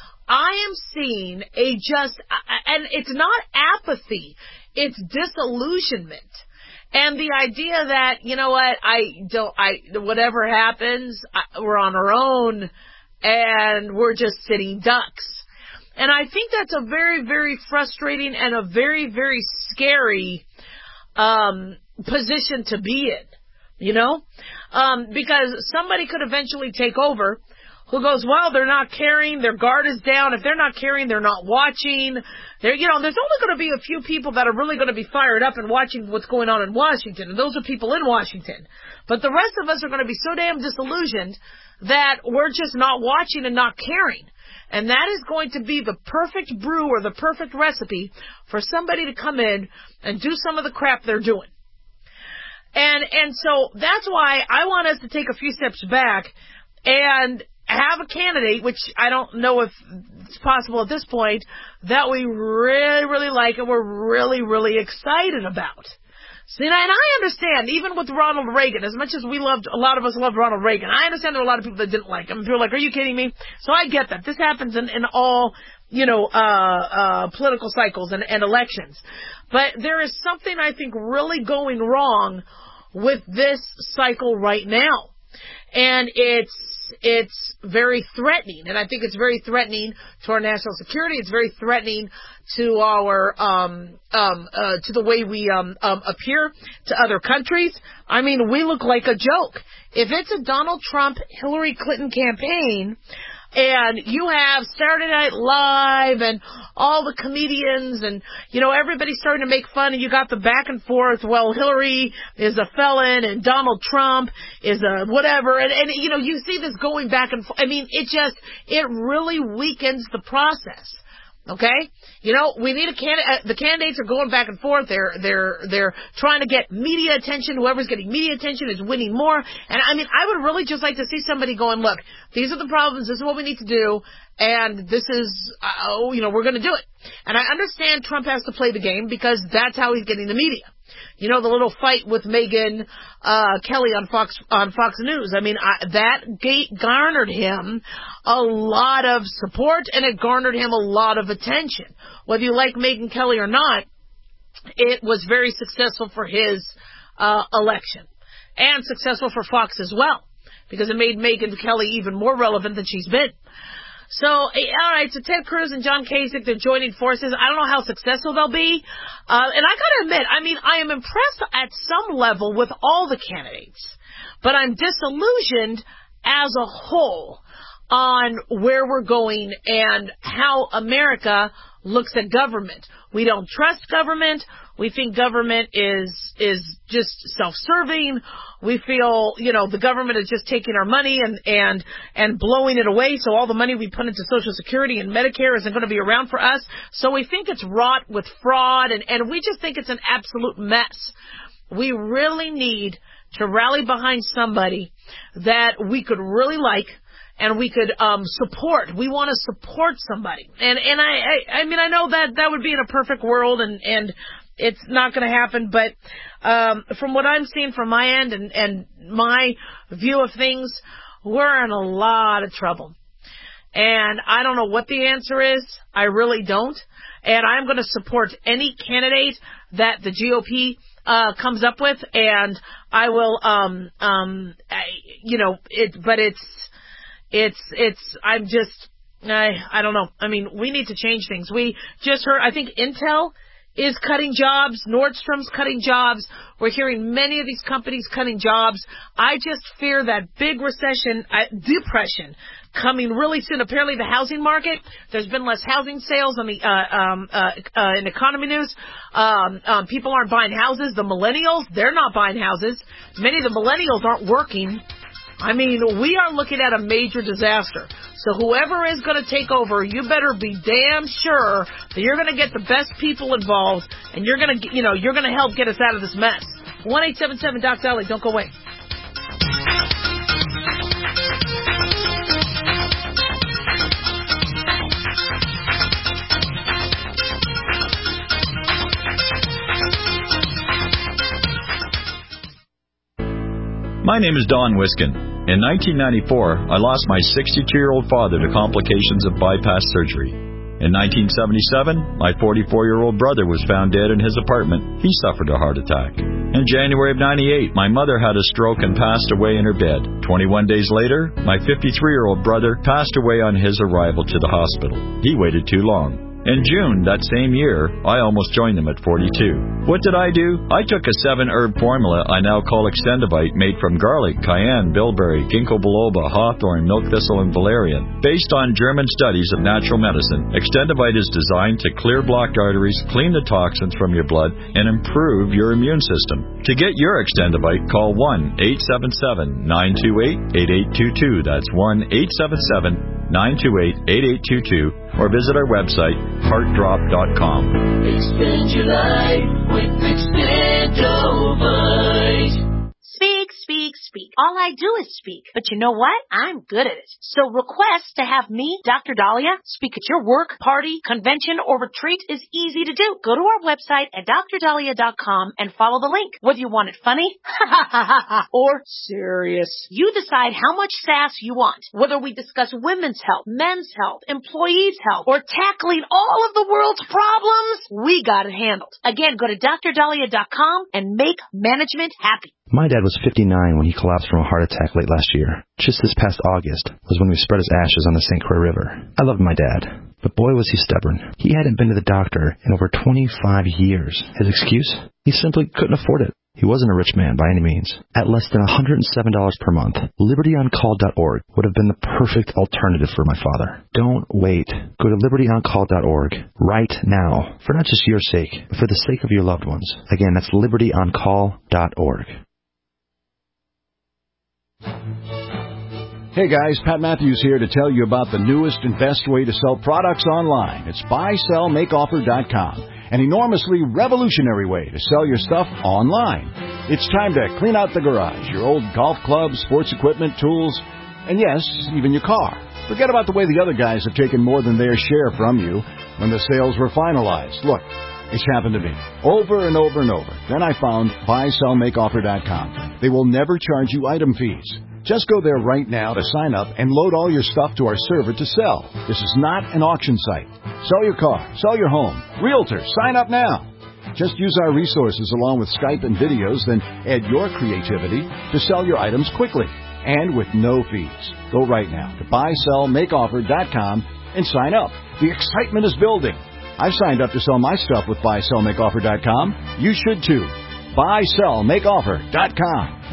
I am seeing a just, and it's not apathy, it's disillusionment. And the idea that, you know what, I don't, I, whatever happens, I, we're on our own, and we're just sitting ducks. And I think that's a very, very frustrating and a very, very scary um position to be in, you know? Um, because somebody could eventually take over who goes, well, they're not caring, their guard is down. If they're not caring, they're not watching. They're, you know, there's only going to be a few people that are really going to be fired up and watching what's going on in Washington, and those are people in Washington. But the rest of us are going to be so damn disillusioned that we're just not watching and not caring. And that is going to be the perfect brew or the perfect recipe for somebody to come in and do some of the crap they're doing. And, and so that's why I want us to take a few steps back and have a candidate, which I don't know if it's possible at this point, that we really, really like and we're really, really excited about. See, and I understand, even with Ronald Reagan, as much as we loved, a lot of us loved Ronald Reagan, I understand there were a lot of people that didn't like him. People are like, are you kidding me? So I get that. This happens in, in all, you know, uh, uh, political cycles and, and elections. But there is something, I think, really going wrong with this cycle right now. And it's, it's very threatening. And I think it's very threatening to our national security. It's very threatening to our, um, um, uh, to the way we, um, um, appear to other countries. I mean, we look like a joke. If it's a Donald Trump, Hillary Clinton campaign, and you have Saturday Night Live and all the comedians and, you know, everybody's starting to make fun, and you got the back and forth, well, Hillary is a felon and Donald Trump is a whatever, and, and you know, you see this going back and forth. I mean, it just, it really weakens the process. Okay? You know, we need a candidate, the candidates are going back and forth. They're, they're, they're trying to get media attention. Whoever's getting media attention is winning more. And I mean, I would really just like to see somebody going, look, these are the problems. This is what we need to do. And this is, uh, oh, you know, we're going to do it. And I understand Trump has to play the game because that's how he's getting the media. You know, the little fight with Megyn uh, Kelly on Fox on Fox News. I mean, I, that gate garnered him a lot of support, and it garnered him a lot of attention. Whether you like Megyn Kelly or not, it was very successful for his uh, election, and successful for Fox as well, because it made Megyn Kelly even more relevant than she's been. So, all right, so Ted Cruz and John Kasich, they're joining forces. I don't know how successful they'll be. Uh, and I gotta admit, I mean, I am impressed at some level with all the candidates, but I'm disillusioned as a whole on where we're going and how America looks at government. We don't trust government. We think government is is just self-serving. We feel, you know, the government is just taking our money and and and blowing it away. So all the money we put into Social Security and Medicare isn't going to be around for us. So we think it's wrought with fraud, and, and we just think it's an absolute mess. We really need to rally behind somebody that we could really like and we could um support. We want to support somebody. And and I, I I mean I know that that would be in a perfect world, and and it's not going to happen, but um from what I'm seeing from my end and and my view of things, we're in a lot of trouble. And I don't know what the answer is. I really don't. And I'm going to support any candidate that the G O P uh comes up with, and I will um um I, you know, it but it's It's, it's, I'm just, I, I don't know. I mean, we need to change things. We just heard, I think Intel is cutting jobs. Nordstrom's cutting jobs. We're hearing many of these companies cutting jobs. I just fear that big recession, uh, depression coming really soon. Apparently the housing market, there's been less housing sales on the, uh, um, uh, uh, in economy news. Um, um, people aren't buying houses. The millennials, they're not buying houses. Many of the millennials aren't working. I mean, we are looking at a major disaster. So whoever is going to take over, you better be damn sure that you're going to get the best people involved, and you're going to, you know, you're going to help get us out of this mess. one eight seven seven Doc Dolly, don't go away. My name is Don Wiskin. In nineteen ninety-four, I lost my sixty-two-year-old father to complications of bypass surgery. In nineteen seventy-seven, my forty-four-year-old brother was found dead in his apartment. He suffered a heart attack. In January of ninety-eight, my mother had a stroke and passed away in her bed. twenty-one days later, my fifty-three-year-old brother passed away on his arrival to the hospital. He waited too long. In June that same year, I almost joined them at forty-two. What did I do? I took a seven-herb formula I now call Extendivite, made from garlic, cayenne, bilberry, ginkgo biloba, hawthorn, milk thistle, and valerian. Based on German studies of natural medicine, Extendivite is designed to clear blocked arteries, clean the toxins from your blood, and improve your immune system. To get your Extendivite, call one eight seven seven, nine two eight, eight eight two two. That's one eight seven seven, nine two eight, eight eight two two, or visit our website, heart drop dot com. Extend your life with Extendivite. Speak, speak, speak. All I do is speak. But you know what? I'm good at it. So request to have me, Doctor Dahlia, speak at your work, party, convention, or retreat is easy to do. Go to our website at dr dahlia dot com and follow the link. Whether you want it funny or serious, you decide how much sass you want. Whether we discuss women's health, men's health, employees' health, or tackling all of the world's problems, we got it handled. Again, go to dr dahlia dot com and make management happy. My dad was fifty-nine when he collapsed from a heart attack late last year. Just this past August was when we spread his ashes on the Saint Croix River. I loved my dad, but boy was he stubborn. He hadn't been to the doctor in over twenty-five years. His excuse? He simply couldn't afford it. He wasn't a rich man by any means. At less than one hundred seven dollars per month, liberty on call dot org would have been the perfect alternative for my father. Don't wait. Go to liberty on call dot org right now, for not just your sake, but for the sake of your loved ones. Again, that's liberty on call dot org. Hey guys, Pat Matthews here to tell you about the newest and best way to sell products online. It's buy sell make offer dot com, an enormously revolutionary way to sell your stuff online. It's time to clean out the garage, your old golf clubs, sports equipment, tools, and yes, even your car. Forget about the way the other guys have taken more than their share from you when the sales were finalized. Look, it's happened to me over and over and over. Then I found buy sell make offer dot com. They will never charge you item fees. Just go there right now to sign up and load all your stuff to our server to sell. This is not an auction site. Sell your car, sell your home. Realtor, sign up now. Just use our resources along with Skype and videos, then add your creativity to sell your items quickly and with no fees. Go right now to buy sell make offer dot com and sign up. The excitement is building. I've signed up to sell my stuff with buy sell make offer dot com. You should too. buy sell make offer dot com.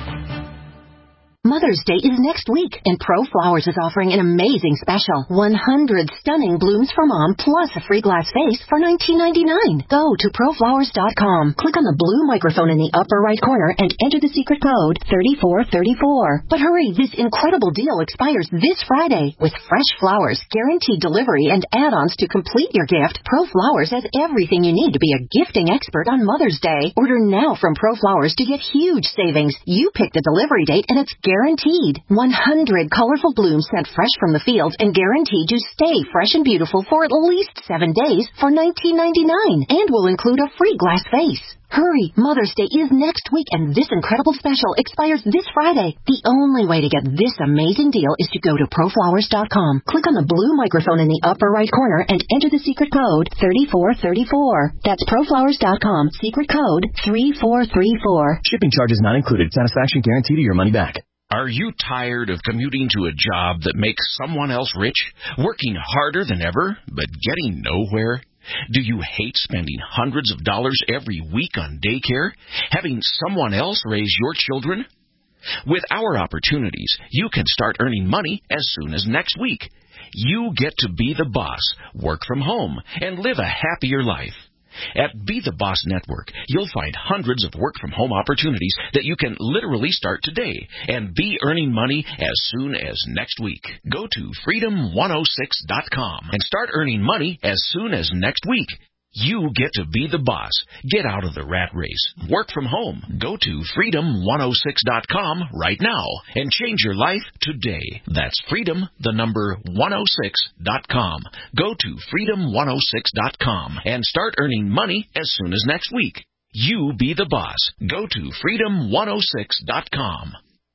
Mother's Day is next week, and ProFlowers is offering an amazing special. one hundred stunning blooms for Mom, plus a free glass vase for nineteen ninety-nine. Go to pro flowers dot com, click on the blue microphone in the upper right corner, and enter the secret code thirty-four thirty-four. But hurry, this incredible deal expires this Friday. With fresh flowers, guaranteed delivery, and add-ons to complete your gift, ProFlowers has everything you need to be a gifting expert on Mother's Day. Order now from ProFlowers to get huge savings. You pick the delivery date, and it's guaranteed. one hundred colorful blooms sent fresh from the field and guaranteed to stay fresh and beautiful for at least seven days for nineteen ninety-nine, and will include a free glass vase. Hurry, Mother's Day is next week, and this incredible special expires this Friday. The only way to get this amazing deal is to go to pro flowers dot com, click on the blue microphone in the upper right corner, and enter the secret code thirty-four thirty-four. That's pro flowers dot com, secret code three four three four. Shipping charges not included. Satisfaction guarantee to your money back. Are you tired of commuting to a job that makes someone else rich, working harder than ever, but getting nowhere? Do you hate spending hundreds of dollars every week on daycare, having someone else raise your children? With our opportunities, you can start earning money as soon as next week. You get to be the boss, work from home, and live a happier life. At Be the Boss Network, you'll find hundreds of work-from-home opportunities that you can literally start today and be earning money as soon as next week. Go to freedom one oh six dot com and start earning money as soon as next week. You get to be the boss. Get out of the rat race. Work from home. Go to freedom one oh six dot com right now and change your life today. That's freedom, the number one oh six dot com. Go to freedom one oh six dot com and start earning money as soon as next week. You be the boss. Go to freedom one oh six dot com.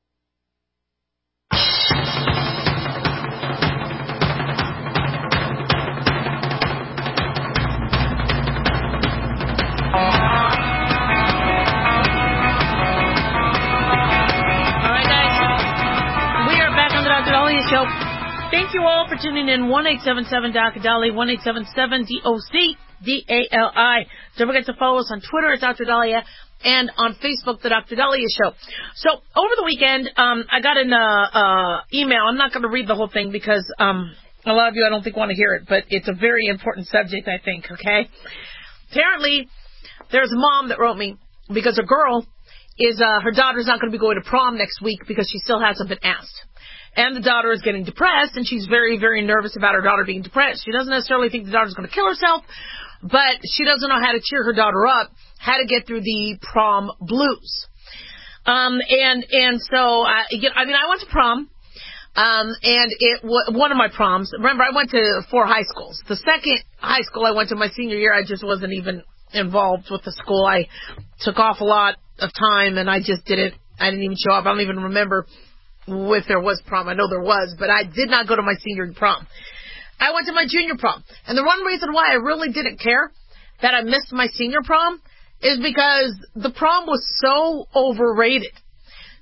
Show. Thank you all for tuning in. one eight seven seven D O C Dali, one eight seven seven D O C D A L I. Don't forget to follow us on Twitter at Doctor Dahlia and on Facebook, The Doctor Dahlia Show. So, over the weekend, um, I got an uh, uh, email. I'm not going to read the whole thing because um, a lot of you I don't think want to hear it, but it's a very important subject, I think, okay? Apparently, there's a mom that wrote me because a girl is, uh, her daughter's not going to be going to prom next week because she still hasn't been asked. And the daughter is getting depressed, and she's very, very nervous about her daughter being depressed. She doesn't necessarily think the daughter's going to kill herself, but she doesn't know how to cheer her daughter up, how to get through the prom blues. Um, and and so, I, I mean, I went to prom, um, and it one of my proms. Remember, I went to four high schools. The second high school I went to my senior year, I just wasn't even involved with the school. I took off a lot of time, and I just didn't. I didn't even show up. I don't even remember if there was prom. I know there was, but I did not go to my senior prom. I went to my junior prom. And the one reason why I really didn't care that I missed my senior prom is because the prom was so overrated.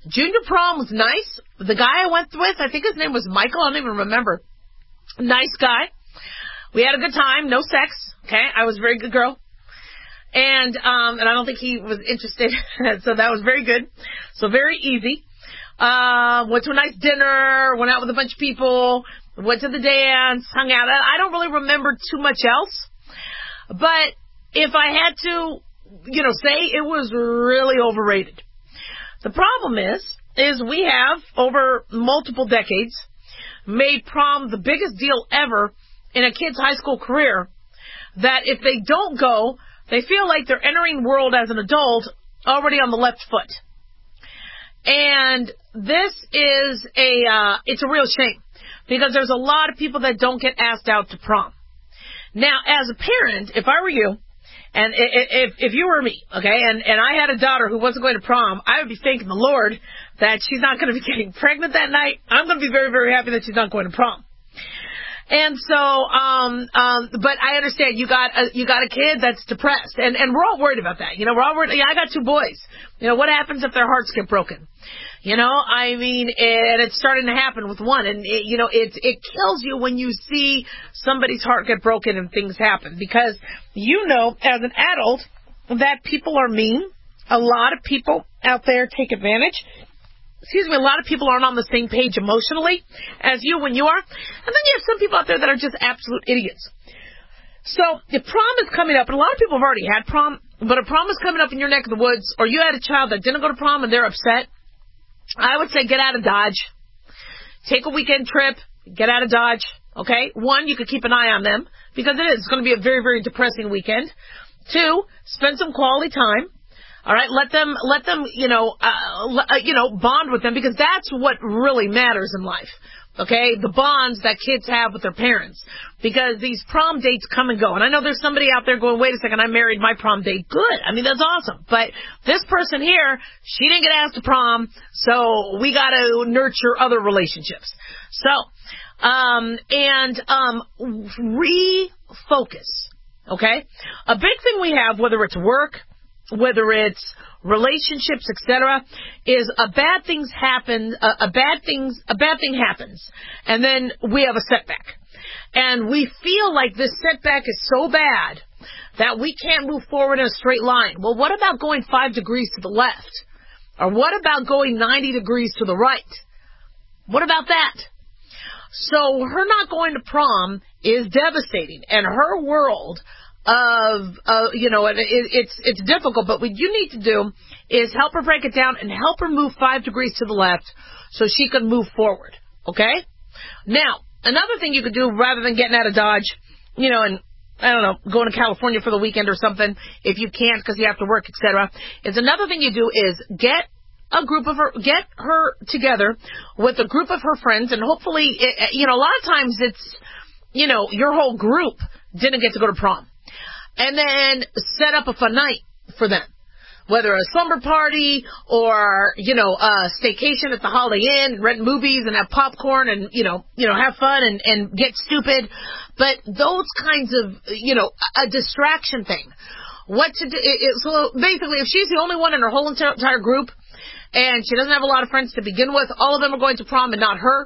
Junior prom was nice. The guy I went with, I think his name was Michael. I don't even remember. Nice guy. We had a good time. No sex. Okay. I was a very good girl. And, um, and I don't think he was interested. So that was very good. So very easy. Uh, went to a nice dinner, went out with a bunch of people, went to the dance, hung out. I don't really remember too much else. But if I had to, you know, say it was really overrated. The problem is, is we have over multiple decades made prom the biggest deal ever in a kid's high school career, that if they don't go, they feel like they're entering the world as an adult already on the left foot. And this is a, uh, it's a real shame because there's a lot of people that don't get asked out to prom. Now, as a parent, if I were you, and if, if you were me, okay, and, and I had a daughter who wasn't going to prom, I would be thanking the Lord that she's not going to be getting pregnant that night. I'm going to be very, very happy that she's not going to prom. And so, um, um, but I understand you got a, you got a kid that's depressed, and, and we're all worried about that. You know, we're all worried. Yeah, I got two boys. You know, what happens if their hearts get broken? You know, I mean, and it's starting to happen with one, and it, you know, it it kills you when you see somebody's heart get broken and things happen, because you know, as an adult, that people are mean. A lot of people out there take advantage. Excuse me, a lot of people aren't on the same page emotionally as you when you are. And then you have some people out there that are just absolute idiots. So if prom is coming up, and a lot of people have already had prom, but if prom is coming up in your neck of the woods, or you had a child that didn't go to prom and they're upset, I would say get out of Dodge. Take a weekend trip. Get out of Dodge. Okay? One, you could keep an eye on them, because it is. It's going to be a very, very depressing weekend. Two, spend some quality time. All right, let them, let them, you know, uh, you know, bond with them, because that's what really matters in life. Okay, the bonds that kids have with their parents, because these prom dates come and go. And I know there's somebody out there going, wait a second, I married my prom date. Good. I mean, that's awesome. But this person here, she didn't get asked to prom, so we got to nurture other relationships. So, um, and, um, refocus. Okay, a big thing we have, whether it's work, whether it's relationships, et cetera, is a bad things happen, a, a bad things, a bad thing happens, and then we have a setback, and we feel like this setback is so bad that we can't move forward in a straight line. Well, what about going five degrees to the left, or what about going ninety degrees to the right? What about that? So her not going to prom is devastating, and her world of, uh, you know, it, it, it's it's difficult, but what you need to do is help her break it down and help her move five degrees to the left so she can move forward, okay? Now, another thing you could do rather than getting out of Dodge, you know, and, I don't know, going to California for the weekend or something, if you can't because you have to work, et cetera, is another thing you do is get a group of her, get her together with a group of her friends, and hopefully, it, you know, a lot of times it's, you know, your whole group didn't get to go to prom. And then set up a fun night for them, whether a slumber party or, you know, a staycation at the Holiday Inn, rent movies and have popcorn and, you know, you know, have fun and, and get stupid. But those kinds of, you know, a distraction thing. What to do? It, it, so basically, if she's the only one in her whole entire, entire group and she doesn't have a lot of friends to begin with, all of them are going to prom and not her.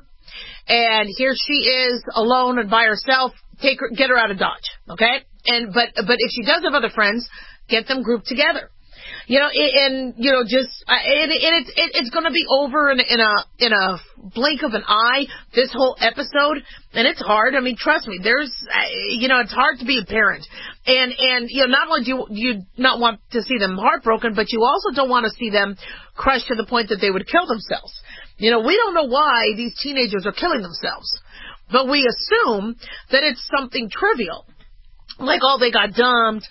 And here she is alone and by herself. Take her, get her out of Dodge, okay? And but but if she does have other friends, get them grouped together. You know, and you know, just uh, and, and it's it, it's going to be over in, in a in a blink of an eye. This whole episode, and it's hard. I mean, trust me. There's, uh, you know, it's hard to be a parent, and and you know, not only do you, you not want to see them heartbroken, but you also don't want to see them crushed to the point that they would kill themselves. You know, we don't know why these teenagers are killing themselves, but we assume that it's something trivial. Like, oh, they got dumped,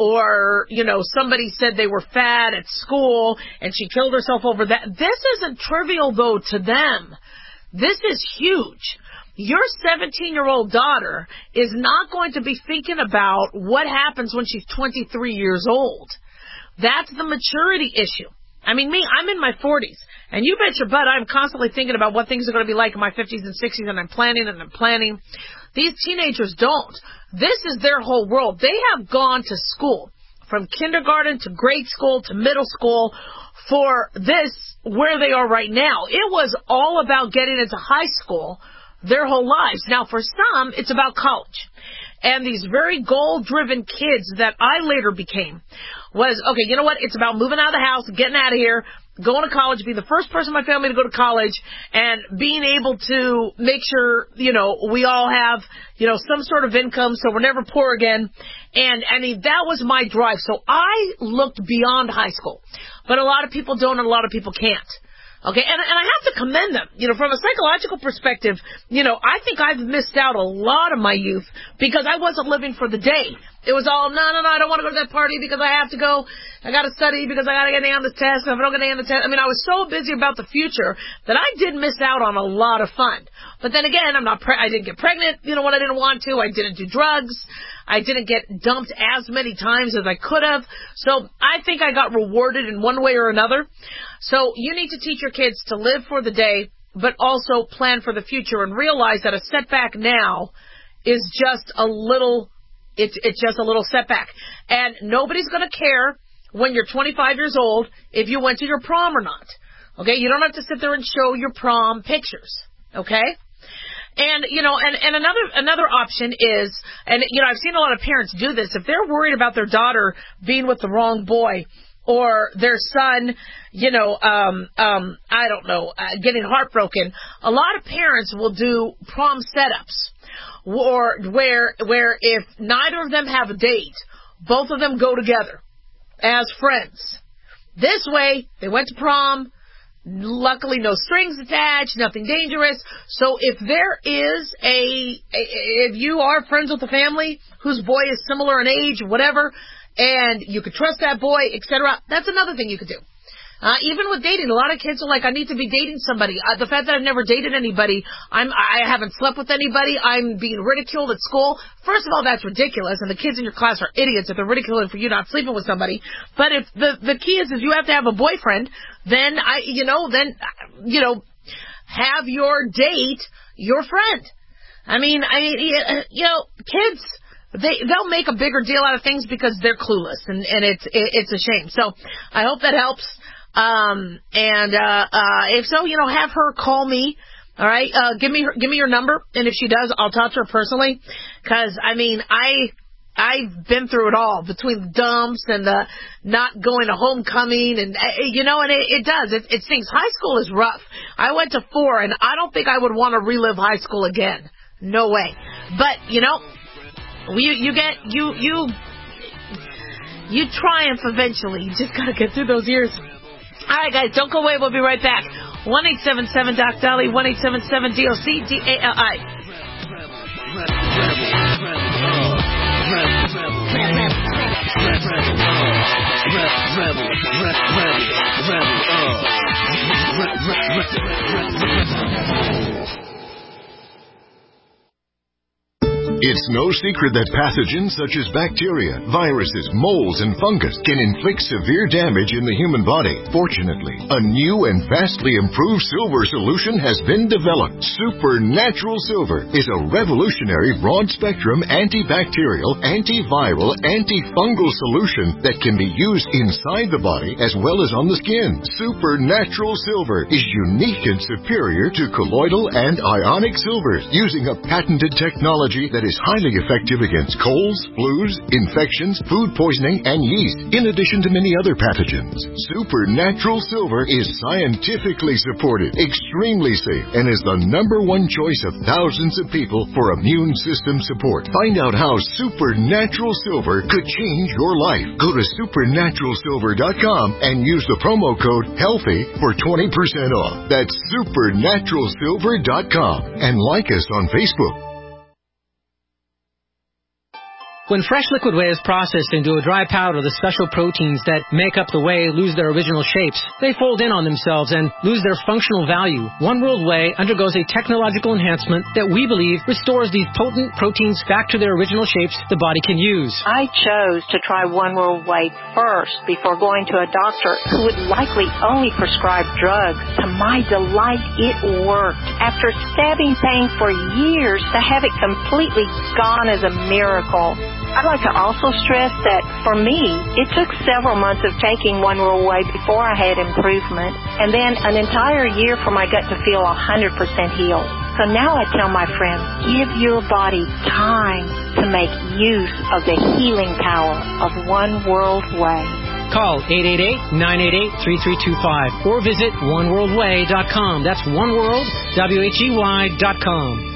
or, you know, somebody said they were fat at school, and she killed herself over that. This isn't trivial, though, to them. This is huge. Your seventeen-year-old daughter is not going to be thinking about what happens when she's twenty-three years old. That's the maturity issue. I mean, me, I'm in my forties, and you bet your butt I'm constantly thinking about what things are going to be like in my fifties and sixties, and I'm planning and I'm planning. These teenagers don't. This is their whole world. They have gone to school from kindergarten to grade school to middle school for this, where they are right now. It was all about getting into high school their whole lives. Now, for some, it's about college. And these very goal-driven kids that I later became was, okay, you know what? It's about moving out of the house, getting out of here, going to college, being the first person in my family to go to college, and being able to make sure, you know, we all have, you know, some sort of income so we're never poor again. And, I mean, that was my drive. So I looked beyond high school. But a lot of people don't and a lot of people can't. Okay, and, and I have to commend them. You know, from a psychological perspective, you know, I think I've missed out a lot of my youth because I wasn't living for the day. It was all, no, no, no, I don't want to go to that party because I have to go. I got to study because I got to get an A on this test. If I don't get an A on the test, I mean, I was so busy about the future that I did miss out on a lot of fun. But then again, I'm not, pre- I didn't get pregnant, you know, when I didn't want to. I didn't do drugs. I didn't get dumped as many times as I could have. So I think I got rewarded in one way or another. So you need to teach your kids to live for the day, but also plan for the future and realize that a setback now is just a little, it's, it's just a little setback. And nobody's going to care when you're twenty-five years old if you went to your prom or not. Okay? You don't have to sit there and show your prom pictures. Okay? And, you know, and, and another, another option is, and, you know, I've seen a lot of parents do this. If they're worried about their daughter being with the wrong boy or their son, you know, um, um, I don't know, uh, getting heartbroken, a lot of parents will do prom setups or where, where if neither of them have a date, both of them go together as friends. This way, they went to prom. Luckily, no strings attached, nothing dangerous. So if there is a, a, if you are friends with a family whose boy is similar in age, whatever, and you could trust that boy, et cetera, that's another thing you could do. Uh, even with dating, a lot of kids are like, I need to be dating somebody. Uh, the fact that I've never dated anybody, I'm, I haven't slept with anybody, I'm being ridiculed at school. First of all, that's ridiculous, and the kids in your class are idiots if they're ridiculing for you not sleeping with somebody. But if the, the key is, is you have to have a boyfriend, then I, you know, then, you know, have your date your friend. I mean, I, you know, kids, They, they'll make a bigger deal out of things because they're clueless, and, and it's, it, it's a shame. So I hope that helps. Um, and, uh, uh, if so, you know, have her call me. All right. Uh, give me her, give me your number. And if she does, I'll talk to her personally. Cause I mean, I, I've been through it all between the dumps and the not going to homecoming and, uh, you know, and it, it does. It, it stinks. High school is rough. I went to four and I don't think I would want to relive high school again. No way. But, you know, you, you get, you, you, you triumph eventually. You just gotta get through those years. All right, guys, don't go away. We'll be right back. one eight seven seven Doc Dolly, one eight seven seven D O C D A L I. It's no secret that pathogens such as bacteria, viruses, molds, and fungus can inflict severe damage in the human body. Fortunately, a new and vastly improved silver solution has been developed. Supernatural Silver is a revolutionary broad-spectrum antibacterial, antiviral, antifungal solution that can be used inside the body as well as on the skin. Supernatural Silver is unique and superior to colloidal and ionic silvers, using a patented technology that is highly effective against colds, flus, infections, food poisoning, and yeast, in addition to many other pathogens. Supernatural Silver is scientifically supported, extremely safe, and is the number one choice of thousands of people for immune system support. Find out how Supernatural Silver could change your life. Go to supernatural silver dot com and use the promo code HEALTHY for twenty percent off. That's supernatural silver dot com. And like us on Facebook. When fresh liquid whey is processed into a dry powder, the special proteins that make up the whey lose their original shapes. They fold in on themselves and lose their functional value. One World Whey undergoes a technological enhancement that we believe restores these potent proteins back to their original shapes the body can use. I chose to try One World Whey first before going to a doctor who would likely only prescribe drugs. To my delight, it worked. After stabbing pain for years, to have it completely gone is a miracle. I'd like to also stress that for me, it took several months of taking One World Way before I had improvement, and then an entire year for my gut to feel one hundred percent healed. So now I tell my friends, give your body time to make use of the healing power of One World Way. Call eight eight eight, nine eight eight, three three two five or visit one world way dot com. That's one world, W H E Y dot com.